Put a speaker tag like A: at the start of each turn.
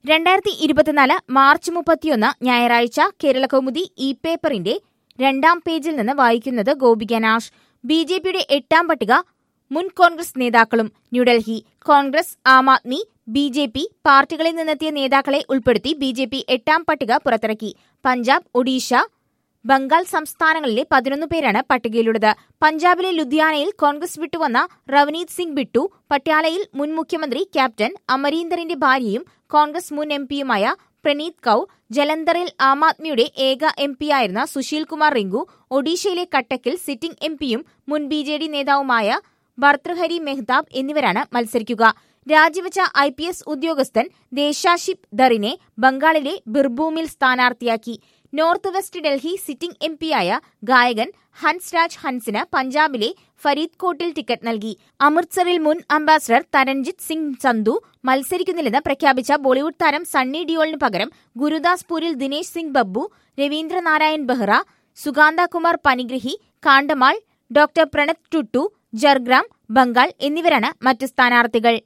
A: 2024 March 31 ഞായറാഴ്ച കേരളകൗമുദി പേപ്പറിന്റെ 2ാം പേജിൽ നിന്ന് വായിക്കുന്നത് ഗോപിക നാഷ്. ബിജെപിയുടെ 8ാം പട്ടിക മുൻ കോൺഗ്രസ് നേതാക്കളും. ന്യൂഡൽഹി. കോൺഗ്രസ്, ആം ആദ്മി, ബിജെപി പാർട്ടികളിൽ നിന്നെത്തിയ നേതാക്കളെ ഉൾപ്പെടുത്തി ബിജെപി 8ാം പട്ടിക പുറത്തിറക്കി. പഞ്ചാബ്, ഒഡീഷ, ബംഗാൾ സംസ്ഥാനങ്ങളിലെ 11 പേരാണ് പട്ടികയിലുള്ളത്. പഞ്ചാബിലെ ലുധിയാനയിൽ കോൺഗ്രസ് വിട്ടുവന്ന റവനീത് സിംഗ് ബിട്ടു, പട്യാലയിൽ മുൻ മുഖ്യമന്ത്രി ക്യാപ്റ്റൻ അമരീന്ദറിന്റെ ഭാര്യയും കോൺഗ്രസ് മുൻ എംപിയുമായ പ്രണീത് കൌർ, ജലന്ധറിൽ ആം ആദ്മിയുടെ ഏക എംപിയായിരുന്ന സുശീൽ കുമാർ റിങ്കു, ഒഡീഷയിലെ കട്ടക്കിൽ സിറ്റിംഗ് എംപിയും മുൻ ബിജെഡി നേതാവുമായ ഭർതൃഹരി മെഹ്താബ് എന്നിവരാണ് മത്സരിക്കുക. രാജിവെച്ച IPS ഉദ്യോഗസ്ഥൻ ദേശാശിപ് ധറിനെ ബംഗാളിലെ ബിർഭൂമിൽ സ്ഥാനാർത്ഥിയാക്കി. നോർത്ത് വെസ്റ്റ് ഡൽഹി സിറ്റിംഗ് എംപിയായ ഗായകൻ ഹൻസ് രാജ് ഹൻസിന് പഞ്ചാബിലെ ഫരീദ്കോട്ടിൽ ടിക്കറ്റ് നൽകി. അമൃത്സറിൽ മുൻ അംബാസഡർ തരൺജിത് സിംഗ് സന്ധു മത്സരിക്കുന്നില്ലെന്ന് പ്രഖ്യാപിച്ച ബോളിവുഡ് താരം സണ്ണി ഡിയോളിന് പകരം ഗുരുദാസ്പൂരിൽ ദിനേശ് സിംഗ് ബബ്ബു, രവീന്ദ്ര നാരായൺ ബെഹ്റ, സുഗാന്ത കുമാർ പനിഗ്രഹി, കാണ്ടമാൾ, ഡോക്ടർ പ്രണത് ടുട്ടു, ജർഗ്രാം, ബംഗാൾ എന്നിവരാണ് മറ്റ് സ്ഥാനാർത്ഥികൾ.